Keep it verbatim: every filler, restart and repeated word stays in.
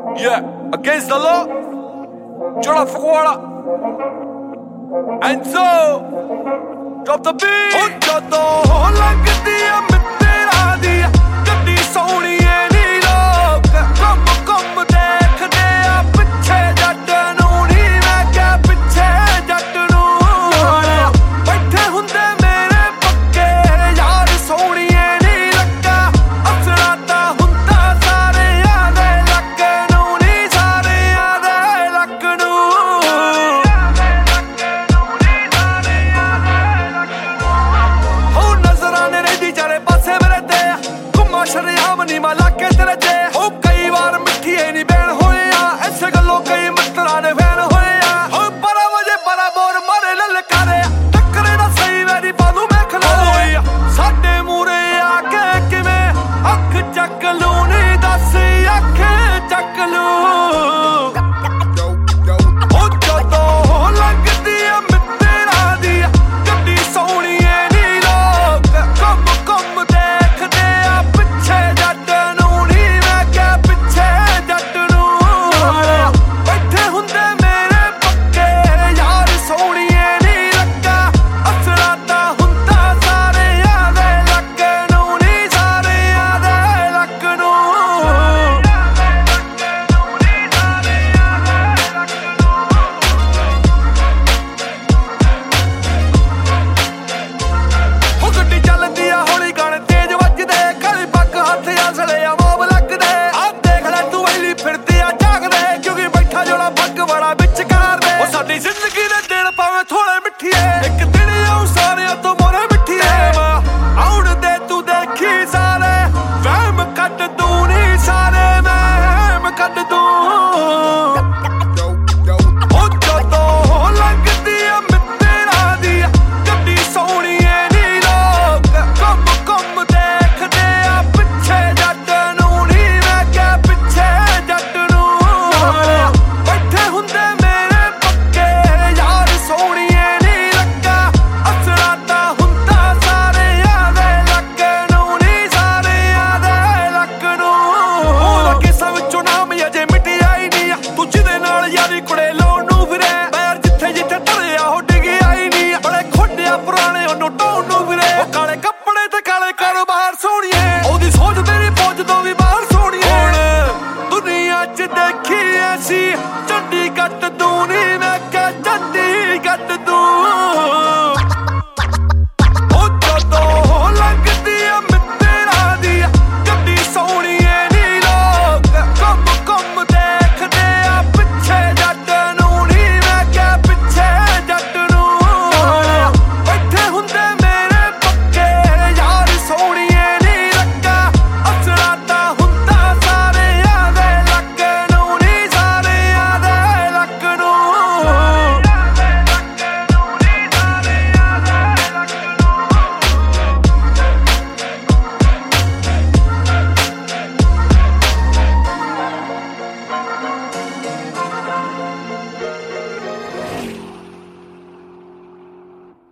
Yeah, against the law. Jordan Fukuara. Enzo. Drop the beat. Oh, ਜਦੋਂ ਲੱਗਦੀ ਆ ਮਿੱਤਰਾਂ ਦੀ ਗੱਡੀ ਸੋਹਣੀ ਏ ਨੀ ਲੋਕ ਕੰਮ ਕੰਮ ਦੇਖਦੇ ਆ ਪਿੱਛੇ ਜੱਟ ਨੂੰ ਨੀ ਮੈਂ ਕਿਹਾ ਪਿੱਛੇ ਜੱਟ ਨੂੰ ਬੈਠੇ ਹੁੰਦੇ ਮੇਰੇ ਪੱਕੇ ਯਾਰ ਸੋਹਣੀ ਏ ਨੀ ਲੱਗਾ ਅਸਲਾ ਤਾਂ ਹੁੰਦਾ ਸਾਰਿਆਂ ਦੇ ਲੱਕ ਨੂੰ ਨੀ ਸਾਰਿਆਂ ਦੇ ਲੱਕ ਨੂੰ ਚਾਰੇ ਪਾਸੇ ਮੇਰੇ ਤੇ ਘੁੰਮਾ ਸ਼ਰਿਆਮ ਨੀ ਮੈਂ ਲਾ ਕੇ ਤੇਰੇ ਤੇ ਹੋ ਕਈ ਵਾਰ ਮਿੱਠੀਏ ਨੀ ਬੈਣ ਹੋਏ ਆ ਐਸੇ ਗੱਲੋਂ ਕਈ ਮਿੱਤਰਾਂ ਦੇ ਫੈਨ ਹੋਏ ਆ ਹੋ ਬਾਰਾਂ ਵਜੇ ਬਾਰਾਂ ਬੋਰ ਮਾਰੇ ਲਲਕਾਰੇ ਟੱਕਰੇ ਦਾ ਸਹੀ ਵੈਰੀ ਪਾਦੂ ਮੈਂ ਖਲੋਏ ਸਾਡੇ ਮੂਰੇ ਆ ਕੇ ਕਿਵੇਂ ਅੱਖ ਚੱਕ ਲੂ ਨੀ ਦੱਸ ਅੱਖ ਚੱਕ ਲੂ ਹੋ ਜਦੋਂ ਲੱਗਦੀ ਆ ਮਿੱਤਰਾਂ ਦੀ ਗੱਡੀ ਸੋਹਣੀ ਏ ਨੀ ਲੋਕ ਕੰਮ ਕੰਮ ਦੇਖਦੇ ਆ ਪਿੱਛੇ ਜੱਟ ਨੂੰ ਨੀ ਮੈਂ ਕਿਹਾ ਪਿੱਛੇ ਜੱਟ ਨੂੰ ਬੈਠੇ ਹੁੰਦੇ ਮੇਰੇ ਪੱਕੇ ਯਾਰ ਸੋਹਣੀ ਏ ਨੀ ਲੱਗਾ ਅਸਲਾ ਤਾਂ ਹੁੰਦਾ ਸਾਰਿਆਂ ਦੇ ਲੱਕ ਨੂੰ ਨੀ ਸਾਰਿਆਂ ਦੇ ਲੱਕ ਨੂੰ ਹੋ ਗੱਡੀ ਚੱਲਦੀ ਆ ਹੌਲੀ ਗਾਣੇ ਤੇਜ਼ ਵੱਜਦੇ ਗਲੀ ਪੱਕ ਹੱਥ ਆਸਲੇ ਆ ਮੋਬ ਲੱਗਦੇ ਆ ਦੇਖ ਲੈ ਤੂੰ ਵੈਲੀ ਫਿਰਦੀ ਆ ਜਾਗਦੇ ਕਿਉਂਕਿ ਬੈਠਾ ਜੋੜਾ ਪੱਗ ਵਾਲਾ ਵਿਚਕਾਰ ਦੇ ਉਹ ਸਾਡੀ ਜ਼ਿੰਦਗੀ ਦੇ ਦਿਨ ਭਾਵੇਂ ਥੋੜੇ ਮਿੱਠੀਏ ਇੱਕ ਦਿਨ ਆਉ ਸਾਰਿਆਂ ਤੋਂ ਮੋਰੇ ਮਿੱਠੀਏ ਆਉਣ ਦੇ ਤੂੰ ਦੇਖੀ ਸਾਰੇ ਵਹਿਮ ਕੱਢ ਤੂੰ ਨੀ ਸਾਰੇ ਵਹਿਮ ਕੱਢ ਤੂੰ ਉਹ ਜਦੋਂ ਲੱਗਦੀ ਆ ਮਿੱਤਰਾਂ ਦੀ ਗੱਡੀ ਸੋਹਣੀ ਏ ਨੀ ਲੋਕ ਕੰਮ ਕੰਮ ਦੇਖਦੇ ਆ ਪਿੱਛੇ ਜੱਟ ਨੂੰ ਨੀ ਮੈਂ ਕਿਹਾ ਪਿੱਛੇ ਜੱਟ ਨੂੰ ਬੈਠੇ ਹੁੰਦੇ ਮੇਰੇ ਪੱਕੇ ਯਾਰ ਸੋਹਣੀ ਏ ਨੀ ਲੱਗਾ ਅਸਲਾ ਤਾਂ ਹੁੰਦਾ ਸਾਰਿਆਂ ਦੇ ਲੱਕ ਨੂੰ ਨੀ ਸਾਰਿਆਂ ਦੇ ਲੱਕ ਨੂੰ ਉਹਦਾ ਕਿਸਾ ਵਿੱਚੋਂ